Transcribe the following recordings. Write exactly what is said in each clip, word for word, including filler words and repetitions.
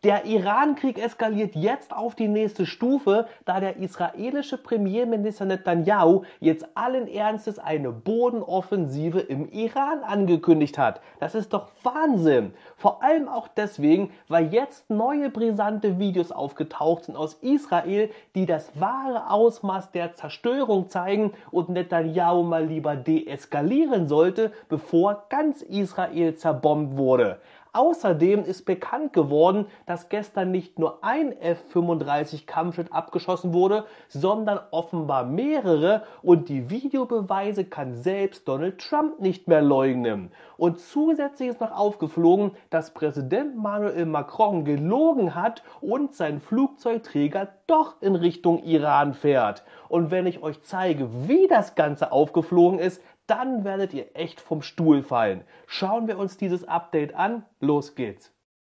Der Iran-Krieg eskaliert jetzt auf die nächste Stufe, da der israelische Premierminister Netanyahu jetzt allen Ernstes eine Bodenoffensive im Iran angekündigt hat. Das ist doch Wahnsinn. Vor allem auch deswegen, weil jetzt neue brisante Videos aufgetaucht sind aus Israel, die das wahre Ausmaß der Zerstörung zeigen und Netanyahu mal lieber deeskalieren sollte, bevor ganz Israel zerbombt wurde. Außerdem ist bekannt geworden, dass gestern nicht nur ein F fünfunddreißig Kampfjet abgeschossen wurde, sondern offenbar mehrere, und die Videobeweise kann selbst Donald Trump nicht mehr leugnen. Und zusätzlich ist noch aufgeflogen, dass Präsident Emmanuel Macron gelogen hat und sein Flugzeugträger doch in Richtung Iran fährt. Und wenn ich euch zeige, wie das Ganze aufgeflogen ist, dann werdet ihr echt vom Stuhl fallen. Schauen wir uns dieses Update an. Los geht's.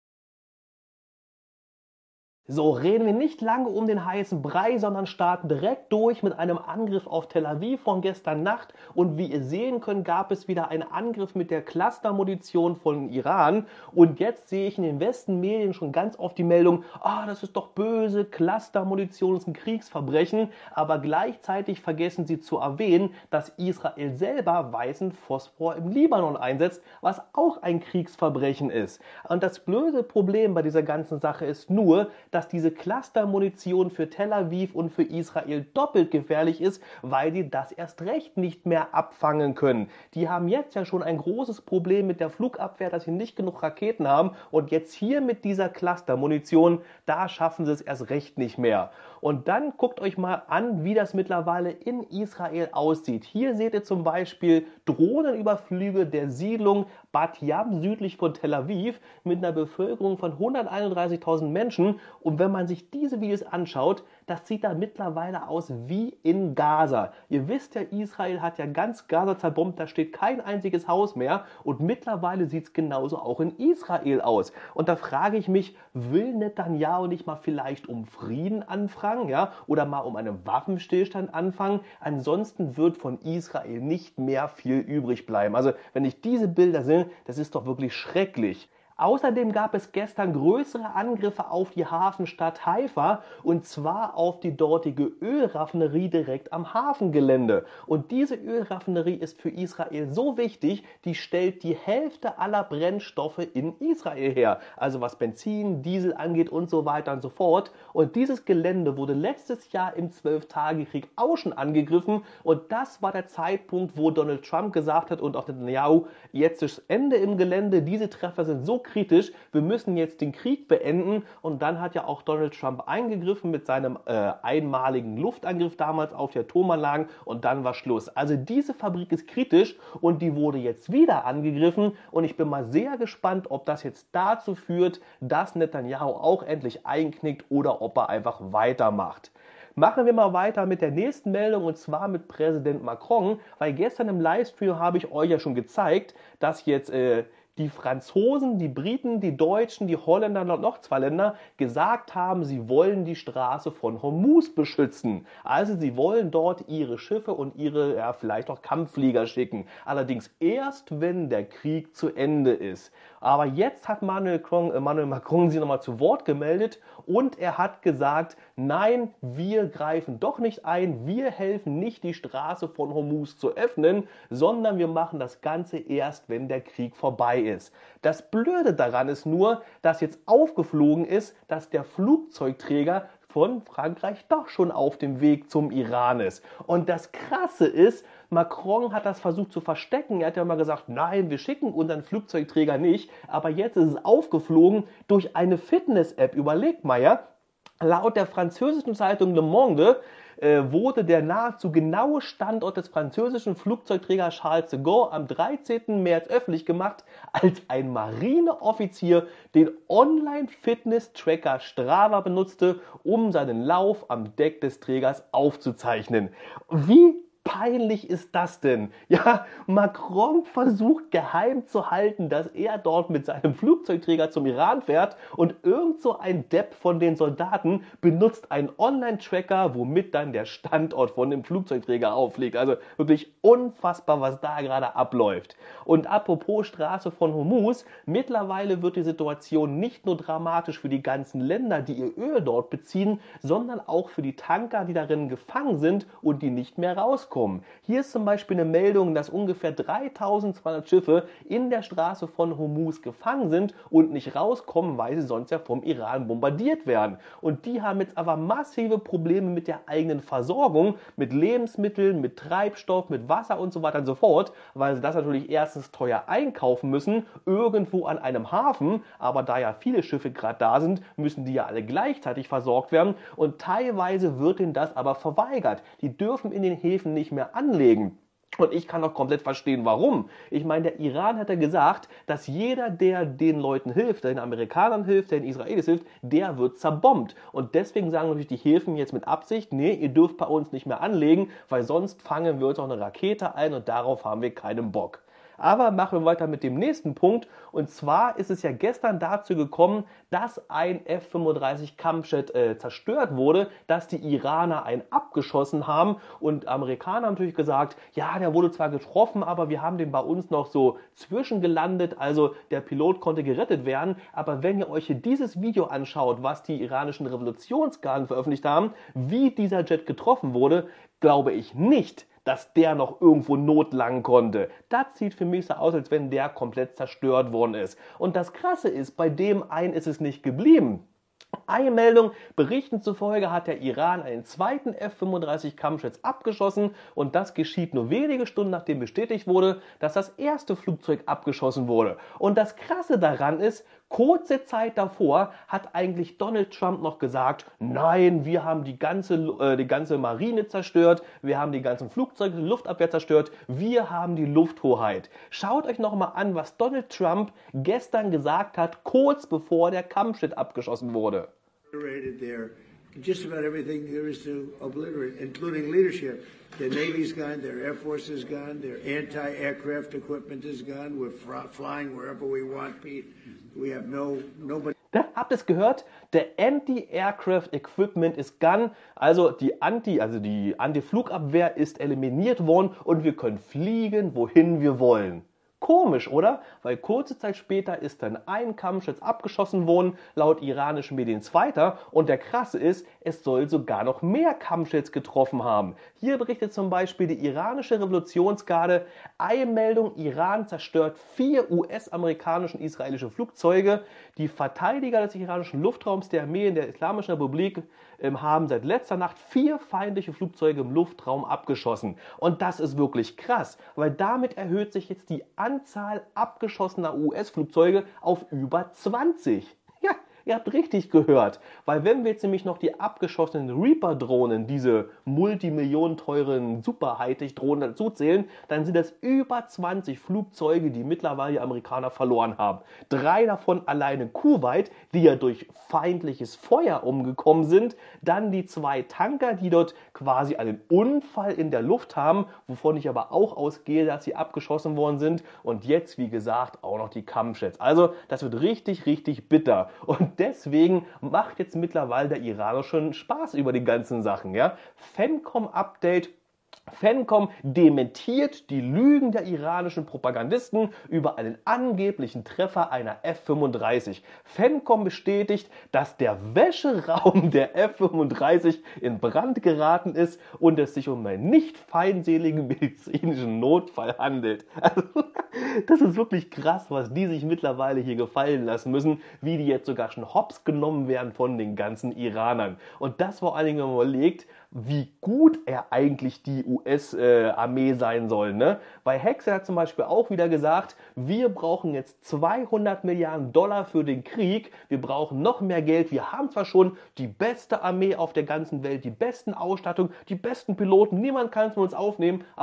So, reden wir nicht lange um den heißen Brei, sondern starten direkt durch mit einem Angriff auf Tel Aviv von gestern Nacht. Und wie ihr sehen könnt, gab es wieder einen Angriff mit der Clustermunition von Iran. Und jetzt sehe ich in den Westen-Medien schon ganz oft die Meldung, ah, das ist doch böse, Clustermunition ist ein Kriegsverbrechen. Aber gleichzeitig vergessen sie zu erwähnen, dass Israel selber weißen Phosphor im Libanon einsetzt, was auch ein Kriegsverbrechen ist. Und das blöde Problem bei dieser ganzen Sache ist nur, dass diese Clustermunition für Tel Aviv und für Israel doppelt gefährlich ist, weil die das erst recht nicht mehr abfangen können. Die haben jetzt ja schon ein großes Problem mit der Flugabwehr, dass sie nicht genug Raketen haben, und jetzt hier mit dieser Clustermunition, da schaffen sie es erst recht nicht mehr. Und dann guckt euch mal an, wie das mittlerweile in Israel aussieht. Hier seht ihr zum Beispiel Drohnenüberflüge der Siedlung Bat Yam südlich von Tel Aviv mit einer Bevölkerung von hunderteinunddreißigtausend Menschen. Und wenn man sich diese Videos anschaut, das sieht da mittlerweile aus wie in Gaza. Ihr wisst ja, Israel hat ja ganz Gaza zerbombt, da steht kein einziges Haus mehr, und mittlerweile sieht es genauso auch in Israel aus. Und da frage ich mich, will Netanyahu nicht mal vielleicht um Frieden anfangen, ja, oder mal um einen Waffenstillstand anfangen? Ansonsten wird von Israel nicht mehr viel übrig bleiben. Also wenn ich diese Bilder sehe, das ist doch wirklich schrecklich. Außerdem gab es gestern größere Angriffe auf die Hafenstadt Haifa, und zwar auf die dortige Ölraffinerie direkt am Hafengelände. Und diese Ölraffinerie ist für Israel so wichtig, die stellt die Hälfte aller Brennstoffe in Israel her. Also was Benzin, Diesel angeht und so weiter und so fort. Und dieses Gelände wurde letztes Jahr im Zwölf-Tage-Krieg auch schon angegriffen, und das war der Zeitpunkt, wo Donald Trump gesagt hat und auch Netanyahu, jetzt ist Ende im Gelände, diese Treffer sind so kritisch, wir müssen jetzt den Krieg beenden. Und dann hat ja auch Donald Trump eingegriffen mit seinem äh, einmaligen Luftangriff damals auf die Atomanlagen, und dann war Schluss. Also diese Fabrik ist kritisch und die wurde jetzt wieder angegriffen, und ich bin mal sehr gespannt, ob das jetzt dazu führt, dass Netanyahu auch endlich einknickt oder ob er einfach weitermacht. Machen wir mal weiter mit der nächsten Meldung, und zwar mit Präsident Macron, weil gestern im Livestream habe ich euch ja schon gezeigt, dass jetzt äh, die Franzosen, die Briten, die Deutschen, die Holländer und noch zwei Länder gesagt haben, sie wollen die Straße von Hormuz beschützen. Also sie wollen dort ihre Schiffe und ihre, ja, vielleicht auch Kampfflieger schicken. Allerdings erst, wenn der Krieg zu Ende ist. Aber jetzt hat Emmanuel Macron, Emmanuel Macron sich nochmal zu Wort gemeldet, und er hat gesagt, nein, wir greifen doch nicht ein, wir helfen nicht, die Straße von Hormuz zu öffnen, sondern wir machen das Ganze erst, wenn der Krieg vorbei ist. Das Blöde daran ist nur, dass jetzt aufgeflogen ist, dass der Flugzeugträger von Frankreich doch schon auf dem Weg zum Iran ist. Und das Krasse ist, Macron hat das versucht zu verstecken. Er hat ja mal gesagt, nein, wir schicken unseren Flugzeugträger nicht. Aber jetzt ist es aufgeflogen durch eine Fitness-App. Überlegt mal, ja, laut der französischen Zeitung Le Monde äh, wurde der nahezu genaue Standort des französischen Flugzeugträgers Charles de Gaulle am dreizehnten März öffentlich gemacht, als ein Marineoffizier den Online-Fitness-Tracker Strava benutzte, um seinen Lauf am Deck des Trägers aufzuzeichnen. Wie peinlich ist das denn? Ja, Macron versucht geheim zu halten, dass er dort mit seinem Flugzeugträger zum Iran fährt und irgend so ein Depp von den Soldaten benutzt einen Online-Tracker, womit dann der Standort von dem Flugzeugträger aufliegt. Also wirklich unfassbar, was da gerade abläuft. Und apropos Straße von Hormuz, mittlerweile wird die Situation nicht nur dramatisch für die ganzen Länder, die ihr Öl dort beziehen, sondern auch für die Tanker, die darin gefangen sind und die nicht mehr rauskommen. Hier ist zum Beispiel eine Meldung, dass ungefähr dreitausendzweihundert Schiffe in der Straße von Hormuz gefangen sind und nicht rauskommen, weil sie sonst ja vom Iran bombardiert werden. Und die haben jetzt aber massive Probleme mit der eigenen Versorgung, mit Lebensmitteln, mit Treibstoff, mit Wasser und so weiter und so fort, weil sie das natürlich erstens teuer einkaufen müssen, irgendwo an einem Hafen, aber da ja viele Schiffe gerade da sind, müssen die ja alle gleichzeitig versorgt werden und teilweise wird ihnen das aber verweigert. Die dürfen in den Häfen nicht mehr anlegen. Und ich kann auch komplett verstehen, warum. Ich meine, der Iran hat ja gesagt, dass jeder, der den Leuten hilft, der den Amerikanern hilft, der den Israelis hilft, der wird zerbombt. Und deswegen sagen natürlich die Häfen jetzt mit Absicht, nee, ihr dürft bei uns nicht mehr anlegen, weil sonst fangen wir uns auch eine Rakete ein und darauf haben wir keinen Bock. Aber machen wir weiter mit dem nächsten Punkt. Und zwar ist es ja gestern dazu gekommen, dass ein F fünfunddreißig Kampfjet äh, zerstört wurde, dass die Iraner einen abgeschossen haben. Und Amerikaner haben natürlich gesagt, ja, der wurde zwar getroffen, aber wir haben den bei uns noch so zwischengelandet. Also der Pilot konnte gerettet werden. Aber wenn ihr euch hier dieses Video anschaut, was die iranischen Revolutionsgarden veröffentlicht haben, wie dieser Jet getroffen wurde, glaube ich nicht, dass der noch irgendwo notlangen konnte. Das sieht für mich so aus, als wenn der komplett zerstört worden ist. Und das Krasse ist, bei dem einen ist es nicht geblieben. Eilmeldung, Berichten zufolge hat der Iran einen zweiten F fünfunddreißig Kampfjet abgeschossen und das geschieht nur wenige Stunden nachdem bestätigt wurde, dass das erste Flugzeug abgeschossen wurde. Und das Krasse daran ist, kurze Zeit davor hat eigentlich Donald Trump noch gesagt, nein, wir haben die ganze, äh, die ganze Marine zerstört, wir haben die ganzen Flugzeuge, die Luftabwehr zerstört, wir haben die Lufthoheit. Schaut euch noch mal an, was Donald Trump gestern gesagt hat, kurz bevor der Kampfjet abgeschossen wurde. There, just about everything there is to obliterate, including leadership. The Navy's gone, their Air Force is gone, their anti-aircraft equipment is gone. We're flying wherever we want, Pete. We have no nobody. Da habt ihr es gehört? Der Anti-Aircraft Equipment ist gone, also die Anti, also die Anti-Flugabwehr ist eliminiert worden und wir können fliegen, wohin wir wollen. Komisch, oder? Weil kurze Zeit später ist dann ein Kampfjet abgeschossen worden, laut iranischen Medien zweiter. Und der Krasse ist, es soll sogar noch mehr Kampfjets getroffen haben. Hier berichtet zum Beispiel die iranische Revolutionsgarde, Eilmeldung, Iran zerstört vier U S-amerikanische und israelische Flugzeuge. Die Verteidiger des iranischen Luftraums der Armee in der Islamischen Republik ähm, haben seit letzter Nacht vier feindliche Flugzeuge im Luftraum abgeschossen. Und das ist wirklich krass, weil damit erhöht sich jetzt die Anzahl abgeschossener U S-Flugzeuge auf über zwanzig. Ja, ihr habt richtig gehört. Weil wenn wir jetzt nämlich noch die abgeschossenen Reaper-Drohnen, diese multimillionen teuren Super-Hightech-Drohnen dazu zählen, dann sind das über zwanzig Flugzeuge, die mittlerweile die Amerikaner verloren haben. Drei davon alleine Kuwait, die ja durch feindliches Feuer umgekommen sind. Dann die zwei Tanker, die dort quasi einen Unfall in der Luft haben, wovon ich aber auch ausgehe, dass sie abgeschossen worden sind. Und jetzt, wie gesagt, auch noch die Kampfjets. Also das wird richtig, richtig bitter. Und deswegen macht jetzt mittlerweile der Iraner schon Spaß über die ganzen Sachen. Ja? Fancom-Update. Fancom dementiert die Lügen der iranischen Propagandisten über einen angeblichen Treffer einer F fünfunddreißig. Fancom bestätigt, dass der Wäscheraum der F fünfunddreißig in Brand geraten ist und es sich um einen nicht feindseligen medizinischen Notfall handelt. Also, das ist wirklich krass, was die sich mittlerweile hier gefallen lassen müssen, wie die jetzt sogar schon hops genommen werden von den ganzen Iranern. Und das vor allen Dingen, wenn man überlegt, wie gut er eigentlich die U S-Armee äh, sein soll. Ne? Weil Hexer hat zum Beispiel auch wieder gesagt, wir brauchen jetzt zweihundert Milliarden Dollar für den Krieg, wir brauchen noch mehr Geld, wir haben zwar schon die beste Armee auf der ganzen Welt, die besten Ausstattung, die besten Piloten, niemand kann es von uns aufnehmen, aber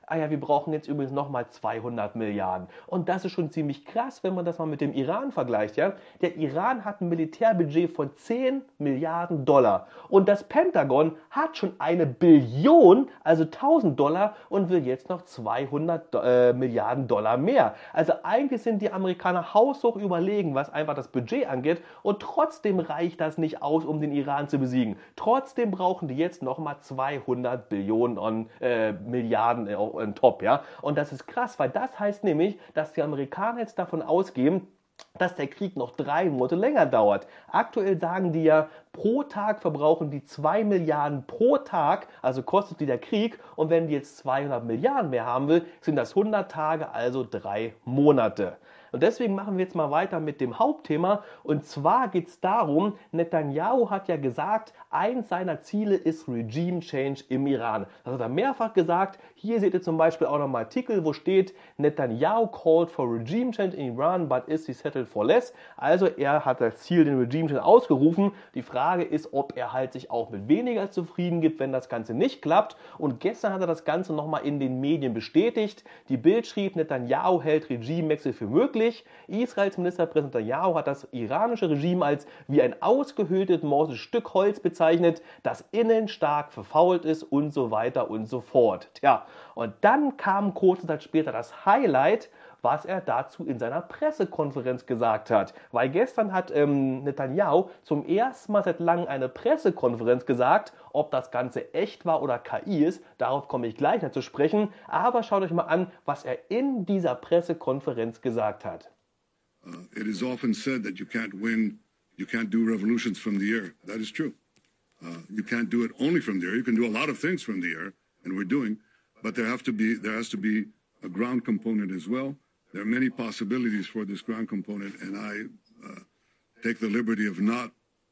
ah ja, wir brauchen jetzt übrigens nochmal zweihundert Milliarden. Und das ist schon ziemlich krass, wenn man das mal mit dem Iran vergleicht. Ja? Der Iran hat ein Militärbudget von zehn Milliarden Dollar. Und das Pentagon hat schon eine Billion, also tausend Dollar, und will jetzt noch zweihundert äh, Milliarden Dollar mehr. Also eigentlich sind die Amerikaner haushoch überlegen, was einfach das Budget angeht. Und trotzdem reicht das nicht aus, um den Iran zu besiegen. Trotzdem brauchen die jetzt nochmal zweihundert Billionen on, äh, Milliarden äh, on top. Ja? Und das ist krass, weil das heißt nämlich, dass die Amerikaner jetzt davon ausgehen, dass der Krieg noch drei Monate länger dauert. Aktuell sagen die ja, pro Tag verbrauchen die zwei Milliarden pro Tag, also kostet die der Krieg. Und wenn die jetzt zweihundert Milliarden mehr haben will, sind das hundert Tage, also drei Monate. Und deswegen machen wir jetzt mal weiter mit dem Hauptthema. Und zwar geht es darum, Netanyahu hat ja gesagt, eins seiner Ziele ist Regime Change im Iran. Das hat er mehrfach gesagt. Hier seht ihr zum Beispiel auch nochmal Artikel, wo steht, Netanyahu called for Regime Change in Iran, but is he settled for less? Also er hat das Ziel, den Regime Change ausgerufen. Die Frage ist, ob er halt sich auch mit weniger zufrieden gibt, wenn das Ganze nicht klappt. Und gestern hat er das Ganze nochmal in den Medien bestätigt. Die Bild schrieb, Netanyahu hält Regimewechsel für möglich. Israels Ministerpräsident Netanyahu hat das iranische Regime als wie ein ausgehöhltes morses Stück Holz bezeichnet, das innen stark verfault ist und so weiter und so fort. Tja, und dann kam kurze Zeit später das Highlight, was er dazu in seiner Pressekonferenz gesagt hat. Weil gestern hat ähm, Netanyahu zum ersten Mal seit langem eine Pressekonferenz gesagt, ob das Ganze echt war oder K I ist. Darauf komme ich gleich noch zu sprechen. Aber schaut euch mal an, was er in dieser Pressekonferenz gesagt hat. Uh, it is often said that you can't win, you can't do revolutions from the air. That is true. Uh, you can't do it only from the air. You can do a lot of things from the air, and we're doing, but there have to be, there has to be a ground component as well. There are many possibilities for this ground component, and I uh, take the liberty of not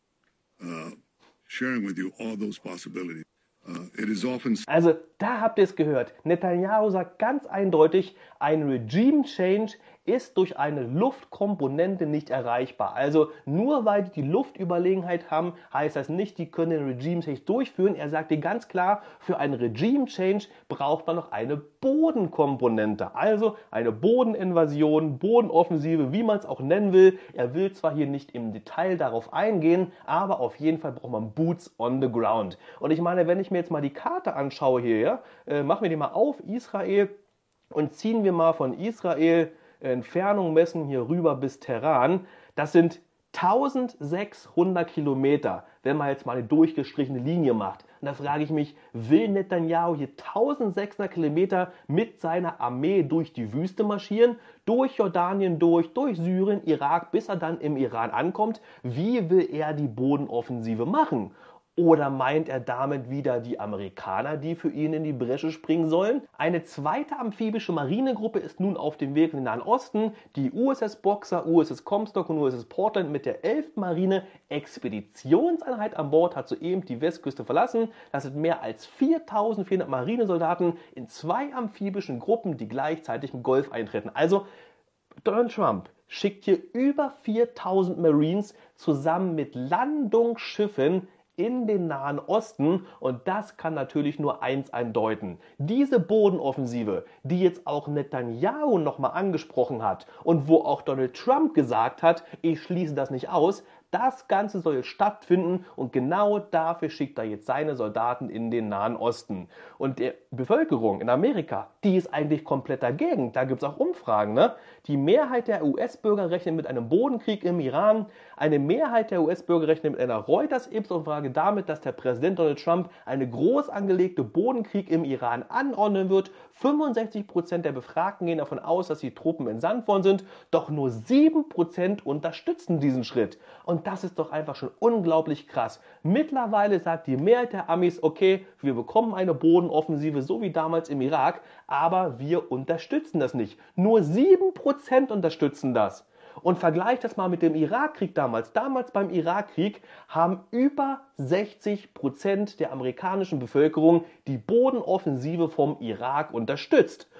uh, sharing with you all those possibilities. Uh, it is often... Also, da habt ihr es gehört. Netanyahu sagt ganz eindeutig, ein Regime Change ist durch eine Luftkomponente nicht erreichbar. Also nur weil die die Luftüberlegenheit haben, heißt das nicht, die können den Regime Change durchführen. Er sagt dir ganz klar, für einen Regime Change braucht man noch eine Bodenkomponente. Also eine Bodeninvasion, Bodenoffensive, wie man es auch nennen will. Er will zwar hier nicht im Detail darauf eingehen, aber auf jeden Fall braucht man Boots on the ground. Und ich meine, wenn ich mir jetzt mal die Karte anschaue hier, ja, äh, machen wir die mal auf, Israel, und ziehen wir mal von Israel Entfernung messen hier rüber bis Teheran. Das sind eintausendsechshundert Kilometer, wenn man jetzt mal eine durchgestrichene Linie macht. Und da frage ich mich, will Netanyahu hier eintausendsechshundert Kilometer mit seiner Armee durch die Wüste marschieren, durch Jordanien durch, durch Syrien, Irak, bis er dann im Iran ankommt? Wie will er die Bodenoffensive machen? Oder meint er damit wieder die Amerikaner, die für ihn in die Bresche springen sollen? Eine zweite amphibische Marinegruppe ist nun auf dem Weg in den Nahen Osten. Die U S S Boxer, U S S Comstock und U S S Portland mit der elften Marine Expeditionseinheit an Bord hat soeben die Westküste verlassen. Das sind mehr als viertausendvierhundert Marinesoldaten in zwei amphibischen Gruppen, die gleichzeitig im Golf eintreten. Also Donald Trump schickt hier über viertausend Marines zusammen mit Landungsschiffen in den Nahen Osten, und das kann natürlich nur eins andeuten. Diese Bodenoffensive, die jetzt auch Netanyahu nochmal angesprochen hat und wo auch Donald Trump gesagt hat, ich schließe das nicht aus, das Ganze soll jetzt stattfinden, und genau dafür schickt er jetzt seine Soldaten in den Nahen Osten. Und die Bevölkerung in Amerika, die ist eigentlich komplett dagegen. Da gibt es auch Umfragen. Ne? Die Mehrheit der U S-Bürger rechnet mit einem Bodenkrieg im Iran. Eine Mehrheit der U S-Bürger rechnet mit einer Reuters-Ipsos-Umfrage damit, dass der Präsident Donald Trump eine groß angelegte Bodenkrieg im Iran anordnen wird. fünfundsechzig Prozent der Befragten gehen davon aus, dass die Truppen entsandt worden sind. Doch nur sieben Prozent unterstützen diesen Schritt. Und das ist doch einfach schon unglaublich krass. Mittlerweile sagt die Mehrheit der Amis, okay, wir bekommen eine Bodenoffensive, so wie damals im Irak, aber wir unterstützen das nicht. Nur sieben Prozent unterstützen das. Und vergleicht das mal mit dem Irakkrieg damals. Damals beim Irakkrieg haben über sechzig Prozent der amerikanischen Bevölkerung die Bodenoffensive vom Irak unterstützt.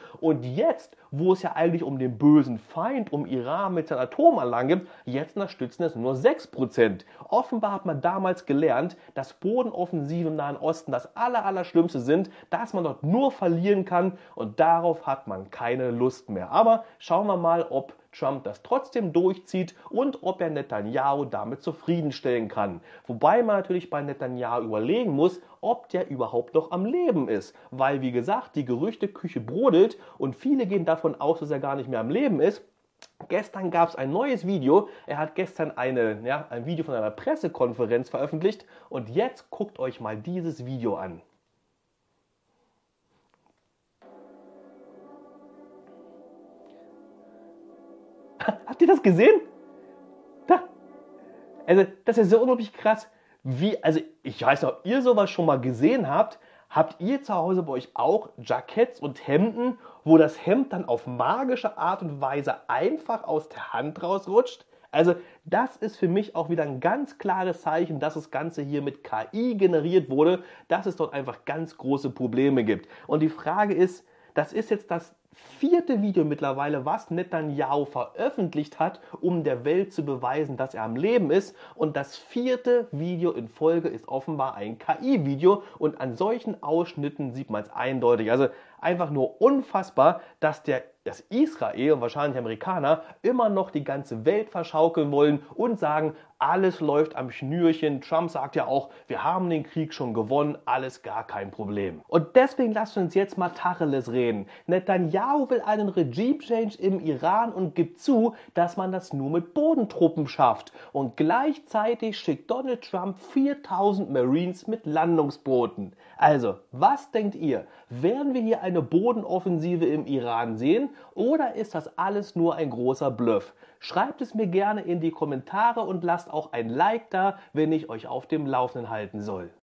Und jetzt, wo es ja eigentlich um den bösen Feind, um Iran mit seinen Atomanlagen geht, jetzt unterstützen es nur sechs Prozent. Offenbar hat man damals gelernt, dass Bodenoffensiven im Nahen Osten das aller, Allerschlimmste sind, dass man dort nur verlieren kann und darauf hat man keine Lust mehr. Aber schauen wir mal, ob Trump das trotzdem durchzieht und ob er Netanyahu damit zufriedenstellen kann. Wobei man natürlich bei Netanyahu überlegen muss, ob der überhaupt noch am Leben ist. Weil, wie gesagt, die Gerüchteküche brodelt und viele gehen davon aus, dass er gar nicht mehr am Leben ist. Gestern gab es ein neues Video. Er hat gestern eine, ja, ein Video von einer Pressekonferenz veröffentlicht. Und jetzt guckt euch mal dieses Video an. Habt ihr das gesehen? Da. Also, das ist ja so unglaublich krass. Wie, also, ich weiß nicht, ob ihr sowas schon mal gesehen habt. Habt ihr zu Hause bei euch auch Jacketts und Hemden, wo das Hemd dann auf magische Art und Weise einfach aus der Hand rausrutscht? Also, das ist für mich auch wieder ein ganz klares Zeichen, dass das Ganze hier mit K I generiert wurde, dass es dort einfach ganz große Probleme gibt. Und die Frage ist, das ist jetzt das vierte Video mittlerweile, was Netanyahu veröffentlicht hat, um der Welt zu beweisen, dass er am Leben ist. Und das vierte Video in Folge ist offenbar ein K I-Video. Und an solchen Ausschnitten sieht man es eindeutig. Also einfach nur unfassbar, dass der dass Israel und wahrscheinlich Amerikaner immer noch die ganze Welt verschaukeln wollen und sagen, alles läuft am Schnürchen. Trump sagt ja auch, wir haben den Krieg schon gewonnen, alles gar kein Problem. Und deswegen lasst uns jetzt mal Tacheles reden. Netanyahu will einen Regime-Change im Iran und gibt zu, dass man das nur mit Bodentruppen schafft. Und gleichzeitig schickt Donald Trump viertausend Marines mit Landungsbooten. Also, was denkt ihr? Werden wir hier eine Bodenoffensive im Iran sehen? Oder ist das alles nur ein großer Bluff? Schreibt es mir gerne in die Kommentare und lasst auch ein Like da, wenn ich euch auf dem Laufenden halten soll.